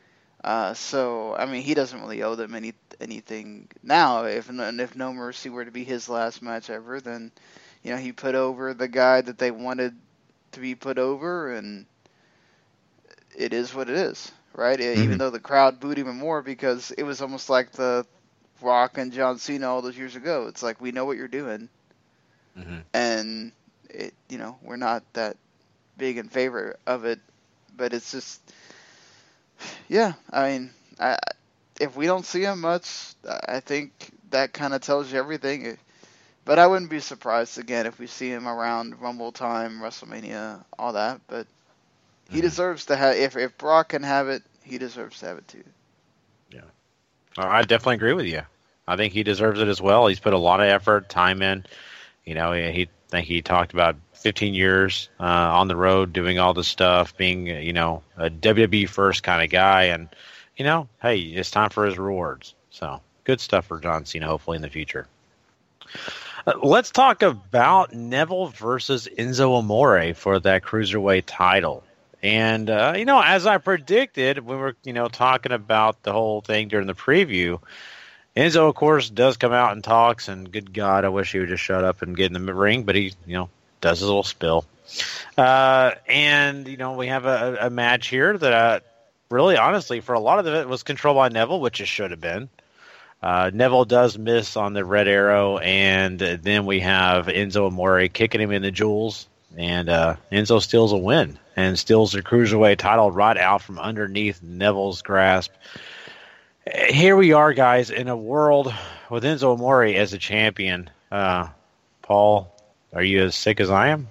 He doesn't really owe them anything now. If No Mercy were to be his last match ever, then he put over the guy that they wanted to be put over, and it is what it is, right? Mm-hmm. Even though the crowd booed even more because it was almost like the Rock and John Cena all those years ago. It's like, we know what you're doing. Mm-hmm. And we're not that big in favor of it, but it's just, yeah. I mean, if we don't see him much, I think that kind of tells you everything. But I wouldn't be surprised again if we see him around Rumble time, WrestleMania, all that. But he deserves to have. If Brock can have it, he deserves to have it too. Yeah, I definitely agree with you. I think he deserves it as well. He's put a lot of effort, time in. He talked about 15 years on the road doing all this stuff, being a WWE first kind of guy, and hey, it's time for his rewards. So good stuff for John Cena, hopefully in the future. Let's talk about Neville versus Enzo Amore for that Cruiserweight title. And, as I predicted, when we were, talking about the whole thing during the preview, Enzo, of course, does come out and talks, and good God, I wish he would just shut up and get in the ring, but he, does his little spill. And, we have a match here that really, honestly, for a lot of it was controlled by Neville, which it should have been. Neville does miss on the Red Arrow, and then we have Enzo Amore kicking him in the jewels, and Enzo steals a win and steals the Cruiserweight title right out from underneath Neville's grasp. Here we are, guys, in a world with Enzo Amore as a champion. Paul, are you as sick as I am?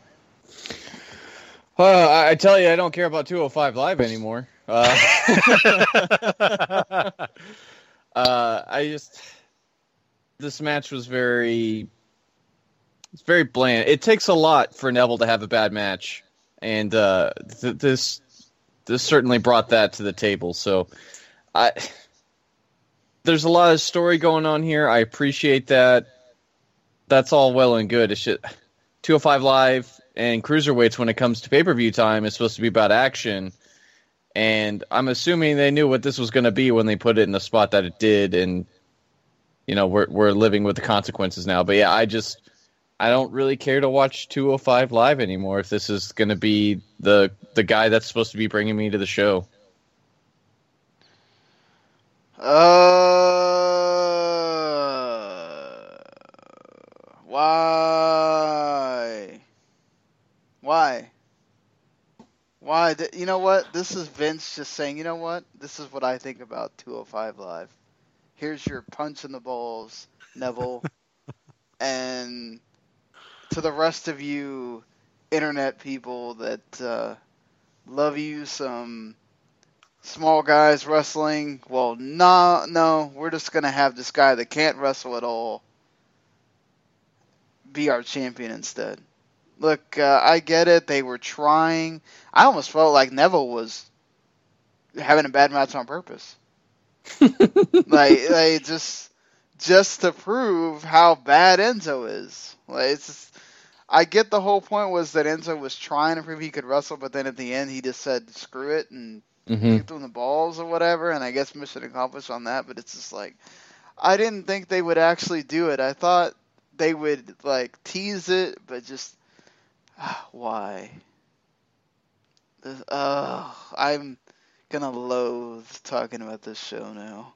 I tell you, I don't care about 205 Live anymore. This match was very bland. It takes a lot for Neville to have a bad match, and this certainly brought that to the table. So, there's a lot of story going on here. I appreciate that. That's all well and good. It's just 205 Live and Cruiserweights, when it comes to pay-per-view time, is supposed to be about action. And I'm assuming they knew what this was going to be when they put it in the spot that it did, and we're living with the consequences now. But yeah, I don't really care to watch 205 Live anymore if this is going to be the guy that's supposed to be bringing me to the show. Why? You know what? This is Vince just saying, you know what? This is what I think about 205 Live. Here's your punch in the balls, Neville. And to the rest of you internet people that love you some small guys wrestling, well, no, we're just going to have this guy that can't wrestle at all be our champion instead. Look, I get it. They were trying. I almost felt like Neville was having a bad match on purpose. like just to prove how bad Enzo is. Like, it's just, I get the whole point was that Enzo was trying to prove he could wrestle, but then at the end he just said screw it and kicked him the balls or whatever, and I guess mission accomplished on that. But it's just like, I didn't think they would actually do it. I thought they would like tease it, but just why? I'm gonna loathe talking about this show now.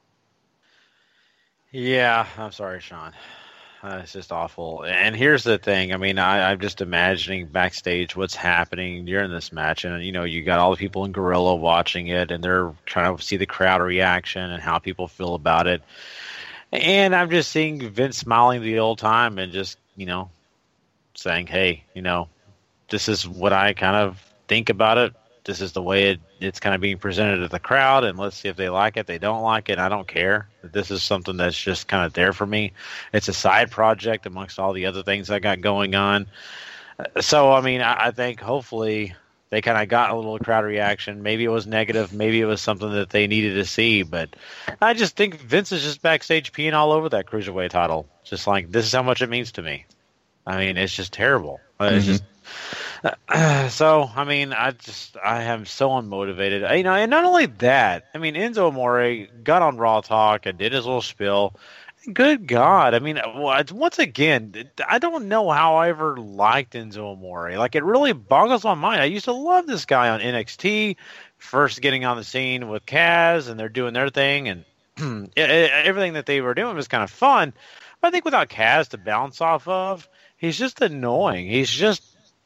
Yeah, I'm sorry, Sean. It's just awful. And here's the thing. I mean, I'm just imagining backstage what's happening during this match. And, you got all the people in Gorilla watching it, and they're trying to see the crowd reaction and how people feel about it. And I'm just seeing Vince smiling the old time and just, saying, hey, this is what I kind of think about it. This is the way it's kind of being presented to the crowd, and let's see if they like it. They don't like it. I don't care. This is something that's just kind of there for me. It's a side project amongst all the other things I got going on. So, I mean, I think hopefully they kind of got a little crowd reaction. Maybe it was negative. Maybe it was something that they needed to see. But I just think Vince is just backstage peeing all over that Cruiserweight title. Just like, this is how much it means to me. I mean, it's just terrible. It's just... So, I mean, I am so unmotivated. And not only that, I mean, Enzo Amore got on Raw Talk and did his little spiel. Good God. I mean, once again, I don't know how I ever liked Enzo Amore. Like, it really boggles my mind. I used to love this guy on NXT, first getting on the scene with Kaz, and they're doing their thing, and everything that they were doing was kind of fun. But I think without Kaz to bounce off of, he's just annoying. He's just...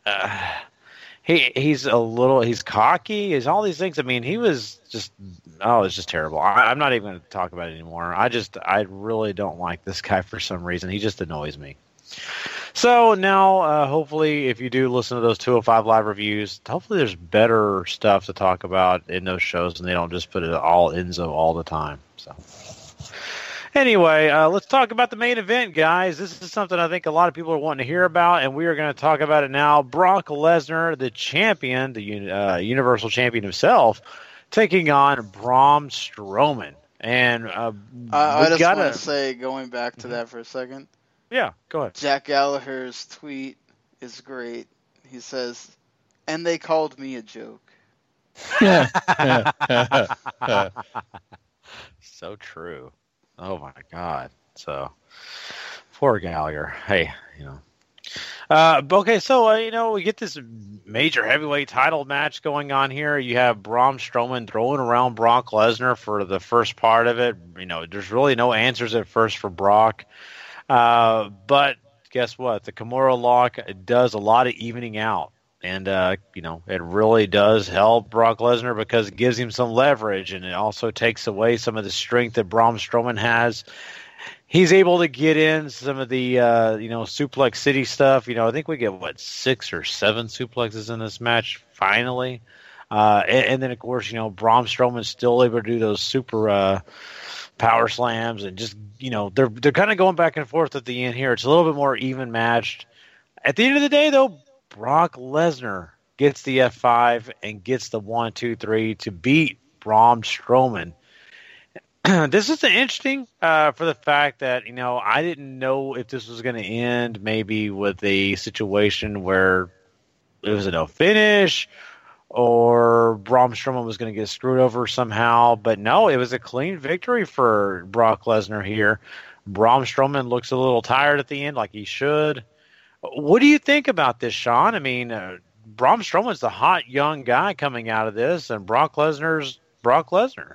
he's cocky. He's all these things. I mean, he was just, it's just terrible. I'm not even going to talk about it anymore. I really don't like this guy for some reason. He just annoys me. So now, hopefully, if you do listen to those 205 Live reviews, hopefully there's better stuff to talk about in those shows, and they don't just put it all Enzo all the time. So. Anyway, let's talk about the main event, guys. This is something I think a lot of people are wanting to hear about, and we are going to talk about it now. Brock Lesnar, the champion, the Universal Champion himself, taking on Braun Strowman. And I just want to say, going back to that for a second. Yeah, go ahead. Jack Gallagher's tweet is great. He says, "And they called me a joke." So true. Oh my God. So poor Gallagher. Hey, Okay, so we get this major heavyweight title match going on here. You have Braun Strowman throwing around Brock Lesnar for the first part of it. There's really no answers at first for Brock, but guess what? The Kimura lock does a lot of evening out, and it really does help Brock Lesnar because it gives him some leverage, and it also takes away some of the strength that Braun Strowman has. He's able to get in some of the, Suplex City stuff. I think we get, 6 or 7 suplexes in this match, finally. And then, of course, Braun Strowman's still able to do those super power slams. And just, they're kind of going back and forth at the end here. It's a little bit more even matched. At the end of the day, though, Brock Lesnar gets the F5 and gets the 1, 2, 3 to beat Braun Strowman. This is interesting for the fact that, I didn't know if this was going to end maybe with a situation where it was a no finish or Braun Strowman was going to get screwed over somehow. But no, it was a clean victory for Brock Lesnar here. Braun Strowman looks a little tired at the end, like he should. What do you think about this, Sean? I mean, Braun Strowman's the hot young guy coming out of this, and Brock Lesnar's Brock Lesnar.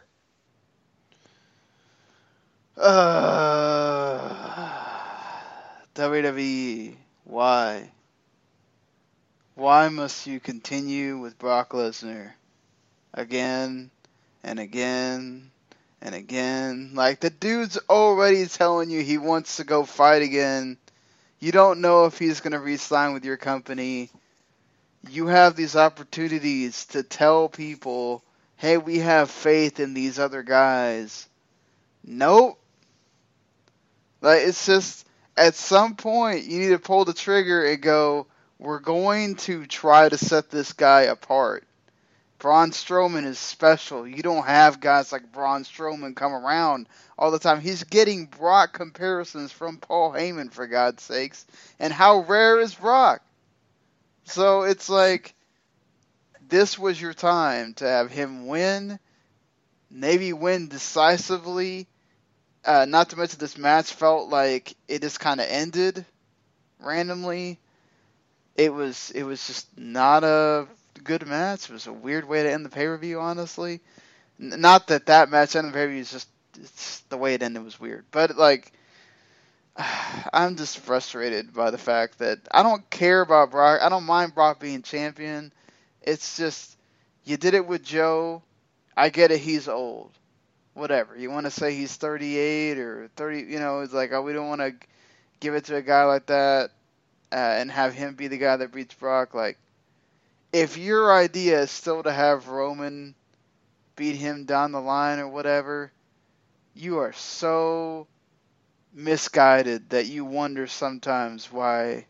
WWE, why? Why must you continue with Brock Lesnar again and again and again? Like, the dude's already telling you he wants to go fight again. You don't know if he's going to re-sign with your company. You have these opportunities to tell people, hey, we have faith in these other guys. Nope. Like, it's just, at some point, you need to pull the trigger and go, we're going to try to set this guy apart. Braun Strowman is special. You don't have guys like Braun Strowman come around all the time. He's getting Brock comparisons from Paul Heyman, for God's sakes. And how rare is Brock? So it's like, this was your time to have him win, maybe win decisively. Not to mention, this match felt like it just kind of ended randomly. It was just not a good match. It was a weird way to end the pay-per-view, honestly. Not that match ended the pay-per-view, it's the way it ended was weird. But, like, I'm just frustrated by the fact that I don't care about Brock. I don't mind Brock being champion. It's just, you did it with Joe. I get it, he's old. Whatever. You want to say he's 38 or 30, it's like, we don't want to give it to a guy like that and have him be the guy that beats Brock. Like, if your idea is still to have Roman beat him down the line or whatever, you are so misguided that you wonder sometimes why,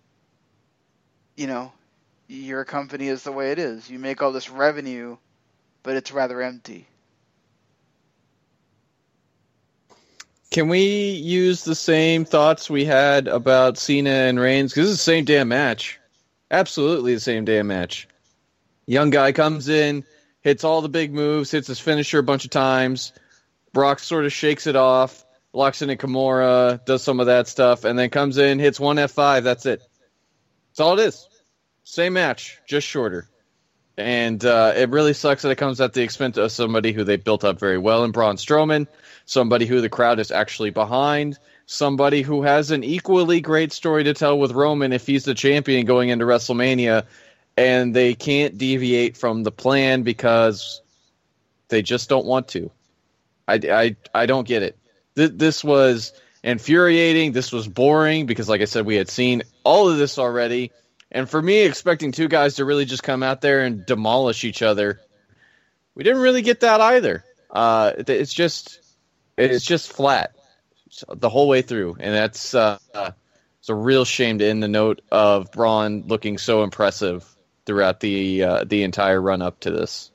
your company is the way it is. You make all this revenue, but it's rather empty. Can we use the same thoughts we had about Cena and Reigns? Because it's the same damn match. Absolutely the same damn match. Young guy comes in, hits all the big moves, hits his finisher a bunch of times. Brock sort of shakes it off, locks into Kimura, does some of that stuff, and then comes in, hits one F5, that's it. That's all it is. Same match, just shorter. And it really sucks that it comes at the expense of somebody who they built up very well in Braun Strowman, somebody who the crowd is actually behind, somebody who has an equally great story to tell with Roman if he's the champion going into WrestleMania, and they can't deviate from the plan because they just don't want to. I don't get it. This was infuriating. This was boring because, like I said, we had seen all of this already. And for me, expecting two guys to really just come out there and demolish each other, we didn't really get that either. It's just flat the whole way through, and that's it's a real shame to end the note of Braun looking so impressive throughout the entire run up to this.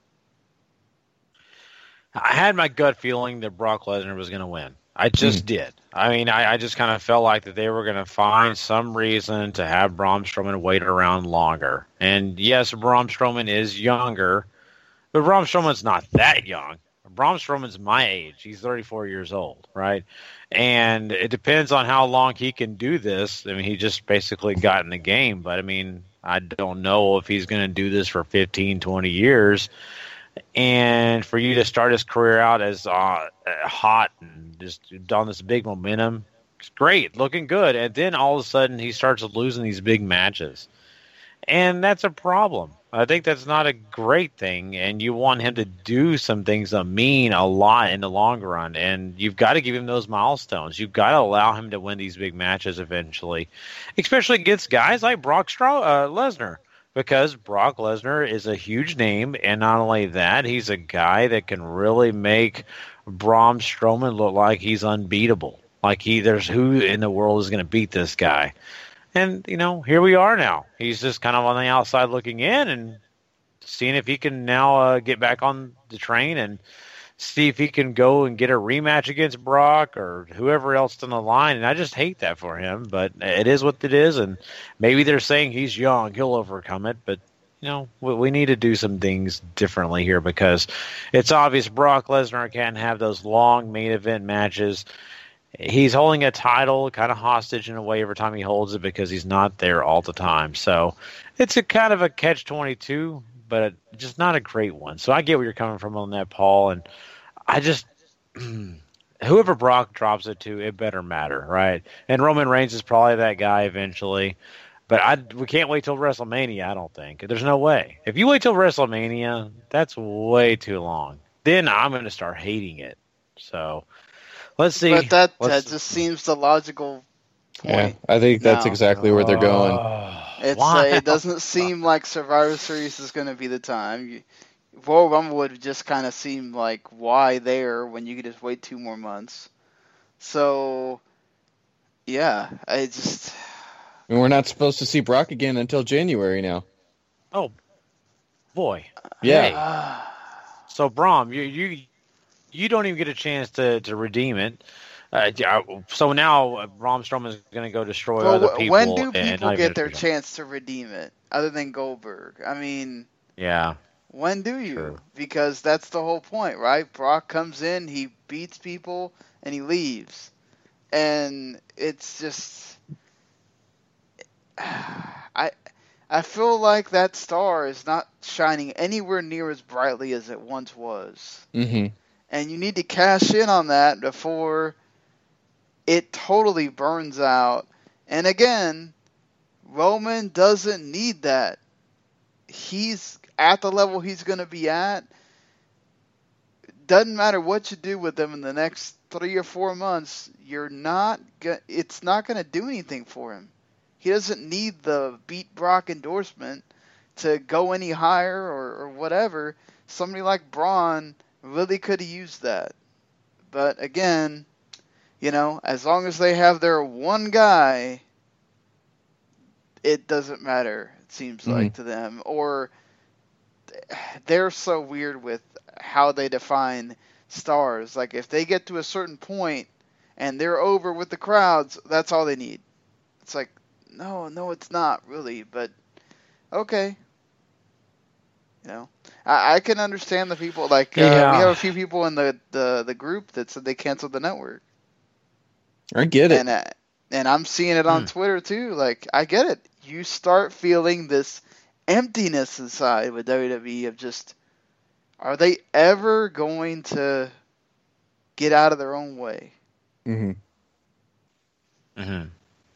I had my gut feeling that Brock Lesnar was going to win. I just did. I mean, I just kind of felt like that they were going to find some reason to have Braun Strowman wait around longer. And yes, Braun Strowman is younger, but Braun Strowman's not that young. Braun Strowman's my age. He's 34 years old, right? And it depends on how long he can do this. I mean, he just basically got in the game, but I mean, I don't know if he's going to do this for 15, 20 years. And for you to start his career out as hot and just on this big momentum, it's great, looking good. And then all of a sudden he starts losing these big matches. And that's a problem. I think that's not a great thing, and you want him to do some things that mean a lot in the long run, and you've got to give him those milestones. You've got to allow him to win these big matches eventually, especially against guys like Brock Lesnar, because Brock Lesnar is a huge name, and not only that, he's a guy that can really make Braun Strowman look like he's unbeatable. Like there's who in the world is going to beat this guy. And, you know, here we are now. He's just kind of on the outside looking in and seeing if he can now get back on the train and see if he can go and get a rematch against Brock or whoever else on the line. And I just hate that for him, but it is what it is. And maybe they're saying he's young, he'll overcome it. But, you know, we need to do some things differently here because it's obvious Brock Lesnar can't have those long main event matches. He's holding a title kind of hostage in a way every time he holds it because he's not there all the time. So it's a kind of a catch-22, but just not a great one. So I get where you're coming from on that, Paul. And I just whoever Brock drops it to, it better matter, right? And Roman Reigns is probably that guy eventually. But we can't wait till WrestleMania, I don't think. There's no way. If you wait till WrestleMania, that's way too long. Then I'm going to start hating it. So... let's see. But that just seems the logical point. Yeah, I think that's exactly where they're going. It doesn't seem like Survivor Series is going to be the time. Royal Rumble would just kind of seem like why there when you could just wait 2 more months. So, yeah, And we're not supposed to see Brock again until January now. Oh, boy. Yeah. Hey. So, Braun, you don't even get a chance to redeem it. So now Braun Strowman is going to go destroy other people. When do people get their chance to redeem it, other than Goldberg? I mean, yeah. When do you? True. Because that's the whole point, right? Brock comes in, he beats people, and he leaves. And it's just... I feel like that star is not shining anywhere near as brightly as it once was. Mm-hmm. And you need to cash in on that before it totally burns out. And again, Roman doesn't need that. He's at the level he's going to be at. Doesn't matter what you do with him in the next 3 or 4 months, it's not going to do anything for him. He doesn't need the beat Brock endorsement to go any higher or whatever. Somebody like Braun really could have used that. But again, you know, as long as they have their one guy, it doesn't matter, it seems like to them. Or they're so weird with how they define stars. Like if they get to a certain point and they're over with the crowds, that's all they need. It's like, no, it's not really, but okay. You know, I can understand the people. Like we have a few people in the group that said they canceled the network. I get it, and I'm seeing it on Twitter too. Like I get it. You start feeling this emptiness inside with WWE of just, are they ever going to get out of their own way? Mm-hmm. Mm-hmm.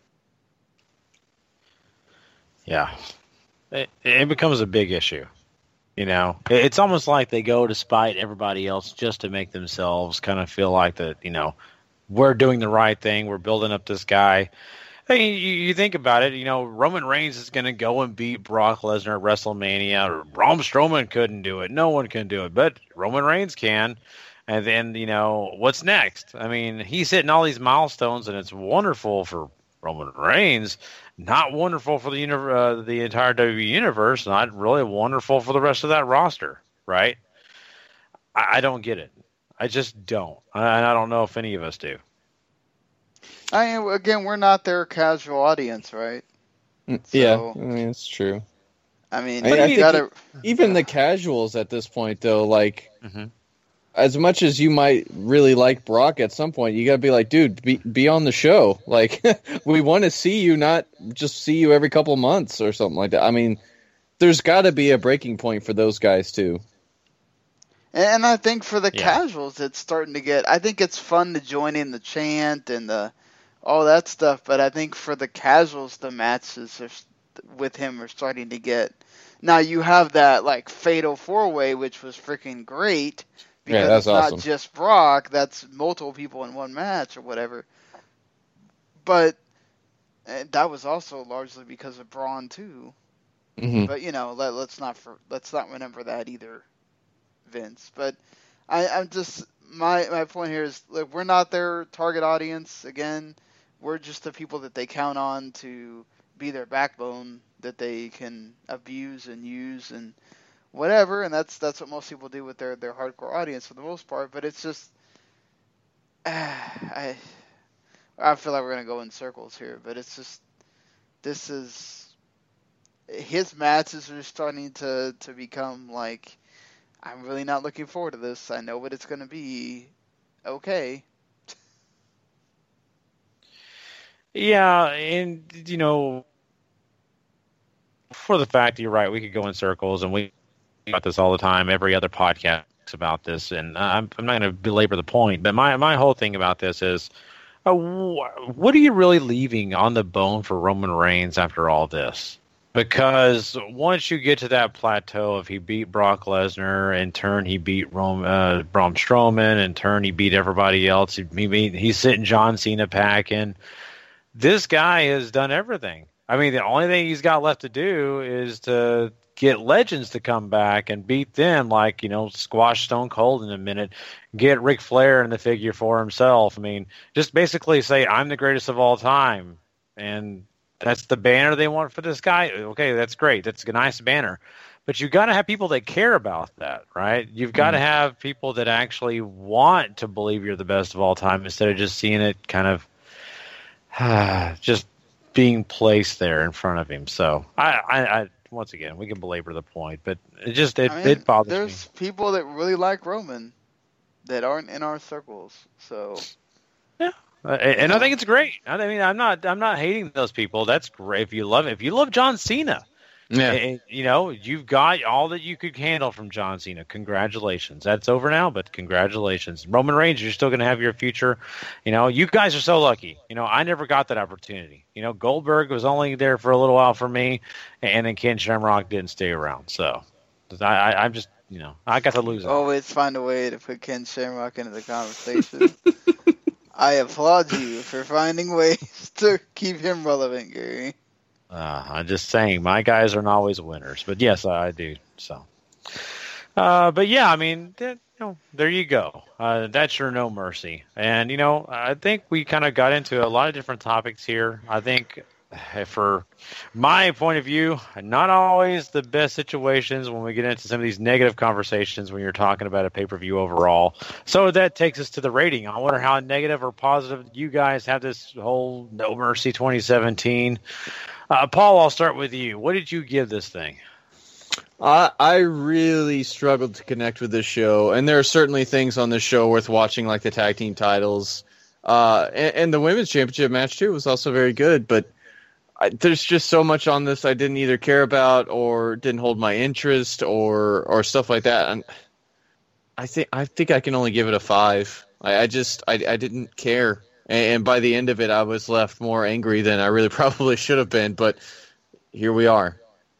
Yeah, it becomes a big issue. You know, it's almost like they go to spite everybody else just to make themselves kind of feel like that, you know, we're doing the right thing. We're building up this guy. Hey, you think about it, you know, Roman Reigns is going to go and beat Brock Lesnar at WrestleMania. Braun Strowman couldn't do it. No one can do it, but Roman Reigns can. And then, you know, what's next? I mean, he's hitting all these milestones, and it's wonderful for Roman Reigns. Not wonderful for the entire WWE universe, not really wonderful for the rest of that roster, right? I don't get it. I just don't. And I don't know if any of us do. Again, we're not their casual audience, right? Yeah, I mean, it's true. I mean, I think even the casuals at this point, though, like, as much as you might really like Brock at some point, you got to be like, dude, be on the show. Like, we want to see you, not just see you every couple months or something like that. I mean, there's got to be a breaking point for those guys too. And I think for the casuals, it's starting to get. I think it's fun to join in the chant and all that stuff. But I think for the casuals, the matches with him are starting to get. Now you have that like fatal 4-way, which was freaking great because that's it's not awesome. just Brock. That's multiple people in one match or whatever. But that was also largely because of Braun too. Mm-hmm. But let's not remember that either, Vince. But I'm just my point here is, look, we're not their target audience. Again, we're just the people that they count on to be their backbone that they can abuse and use and whatever. And that's what most people do with their hardcore audience for the most part. But it's just I feel like we're gonna go in circles here. But it's just his matches are starting to become like, I'm really not looking forward to this. I know what it's going to be. Okay. Yeah, and, for the fact you're right, we could go in circles, and we talk about this all the time. Every other podcast about this, and I'm not going to belabor the point, but my whole thing about this is, what are you really leaving on the bone for Roman Reigns after all this? Because once you get to that plateau of he beat Brock Lesnar, in turn he beat Braun Strowman, in turn he beat everybody else, he's sitting John Cena packing. This guy has done everything. I mean, the only thing he's got left to do is to get legends to come back and beat them, like, squash Stone Cold in a minute, get Ric Flair in the figure for himself. I mean, just basically say, I'm the greatest of all time. And that's the banner they want for this guy. Okay, that's great. That's a nice banner. But you've got to have people that care about that, right? You've got to have people that actually want to believe you're the best of all time instead of just seeing it kind of just being placed there in front of him. So, I once again, we can belabor the point, but it bothers me. There's people that really like Roman that aren't in our circles, so... Yeah. And I think it's great. I mean, I'm not hating those people. That's great. If you love John Cena, you've got all that you could handle from John Cena. Congratulations. That's over now, but congratulations. Roman Reigns, you're still going to have your future. You guys are so lucky. I never got that opportunity. Goldberg was only there for a little while for me, and then Ken Shamrock didn't stay around. So I'm just, I got to lose it. Always find a way to put Ken Shamrock into the conversation. I applaud you for finding ways to keep him relevant, Gary. I'm just saying, my guys aren't always winners, but yes, I do. So, but yeah, I mean, there you go. That's your No Mercy, and I think we kind of got into a lot of different topics here. I think, for my point of view, not always the best situations when we get into some of these negative conversations when you're talking about a pay-per-view overall. So that takes us to the rating. I wonder how negative or positive you guys have this whole No Mercy 2017. Paul, I'll start with you. What did you give this thing? I really struggled to connect with this show, and there are certainly things on this show worth watching, like the tag team titles. And the women's championship match, too, was also very good, but there's just so much on this I didn't either care about or didn't hold my interest or stuff like that. And I think I can only give it a 5. I didn't care. And by the end of it, I was left more angry than I really probably should have been. But here we are.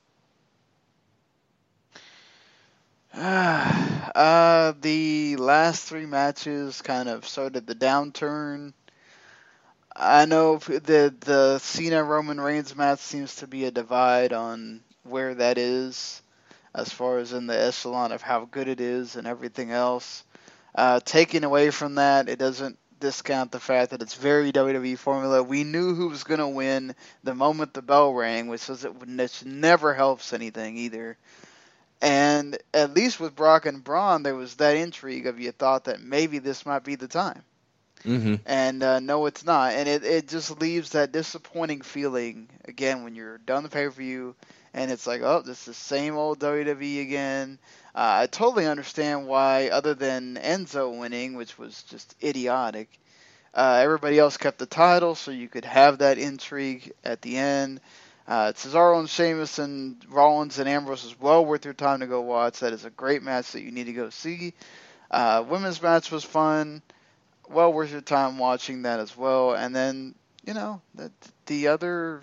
The last 3 matches kind of started the downturn. I know the Cena Roman Reigns match seems to be a divide on where that is, as far as in the echelon of how good it is and everything else. Taking away from that, it doesn't discount the fact that it's very WWE formula. We knew who was going to win the moment the bell rang, which never helps anything either. And at least with Brock and Braun, there was that intrigue of you thought that maybe this might be the time. And no, it's not. And it just leaves that disappointing feeling, again, when you're done the pay-per-view, and it's like, oh, this is the same old WWE again. I totally understand why, other than Enzo winning, which was just idiotic, everybody else kept the title so you could have that intrigue at the end. Cesaro and Sheamus and Rollins and Ambrose is well worth your time to go watch. That is a great match that you need to go see. Women's match was fun. Well worth your time watching that as well. And then, the other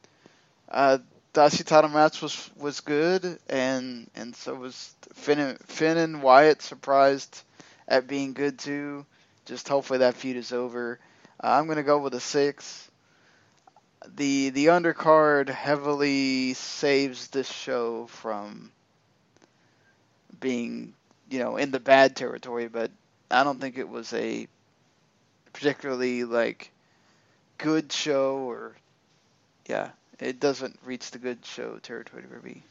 IC title match was good, and so was Finn and Wyatt, surprised at being good too. Just hopefully that feud is over. I'm going to go with a 6. The undercard heavily saves this show from being, in the bad territory, but I don't think it was a particularly good show, or it doesn't reach the good show territory for me.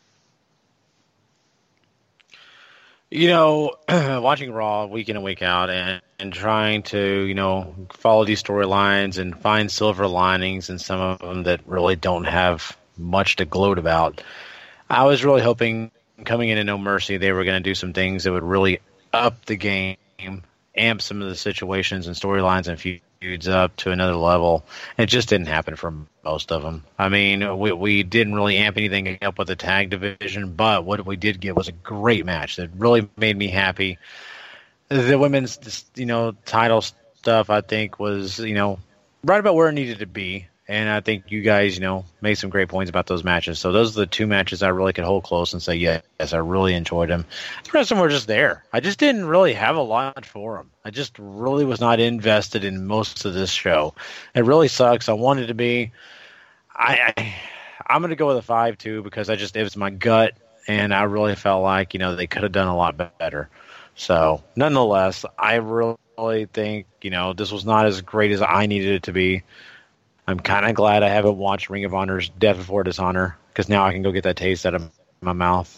Watching Raw week in and week out and trying to, follow these storylines and find silver linings in some of them that really don't have much to gloat about. I was really hoping coming into No Mercy they were going to do some things that would really up the game, amp some of the situations and storylines and feuds up to another level. It just didn't happen for most of them. I mean, we didn't really amp anything up with the tag division, but what we did get was a great match that really made me happy. The women's, title stuff, I think, was, right about where it needed to be. And I think you guys, made some great points about those matches. So those are the 2 matches I really could hold close and say, yes, I really enjoyed them. The rest of them were just there. I just didn't really have a lot for them. I just really was not invested in most of this show. It really sucks. I wanted to be. I'm going to go with a 5 too, because it was my gut, and I really felt like, they could have done a lot better. So nonetheless, I really think, this was not as great as I needed it to be. I'm kind of glad I haven't watched Ring of Honor's Death Before Dishonor, because now I can go get that taste out of my mouth.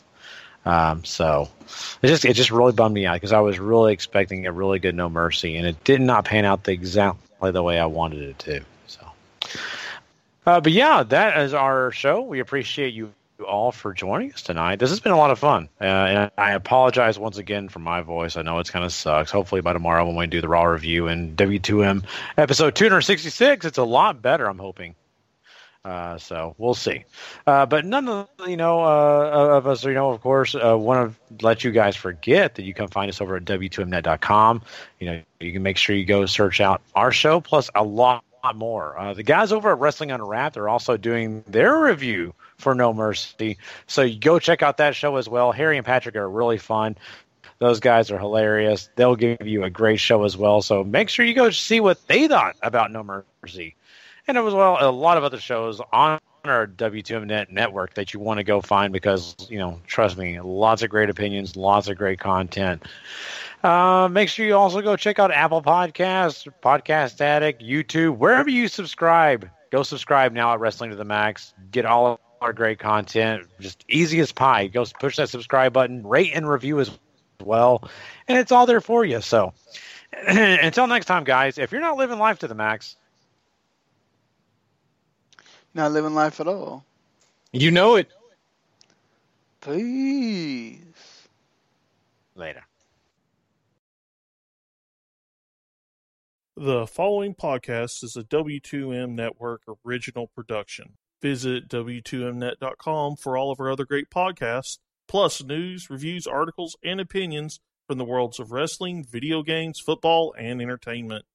So it just really bummed me out, because I was really expecting a really good No Mercy, and it did not pan out exactly the way I wanted it to. So, but yeah, that is our show. We appreciate you all for joining us tonight. This has been a lot of fun, and I apologize once again for my voice. I know it's kind of sucks. Hopefully by tomorrow when we do the Raw review and W2M episode 266, it's a lot better, I'm hoping. So we'll see. But none of of us, of course, want to let you guys forget that you can find us over at W2Mnet.com. You can make sure you go search out our show, plus a lot more. The guys over at Wrestling Unwrapped are also doing their review for No Mercy, so you go check out that show as well. Harry and Patrick are really fun. Those guys are hilarious. They'll give you a great show as well, so make sure you go see what they thought about No Mercy. And as well, a lot of other shows on our W2Mnet network that you want to go find, because, trust me, lots of great opinions, lots of great content. Make sure you also go check out Apple Podcasts, Podcast Addict, YouTube, wherever you subscribe. Go subscribe now at Wrestling to the Max. Get all of our great content, just easy as pie. Go push that subscribe button, rate and review as well, and it's all there for you. So until next time, guys, if you're not living life to the max, Not living life at all. You know it. Please. Later. The following podcast is a W2M Network original production. Visit W2Mnet.com for all of our other great podcasts, plus news, reviews, articles, and opinions from the worlds of wrestling, video games, football, and entertainment.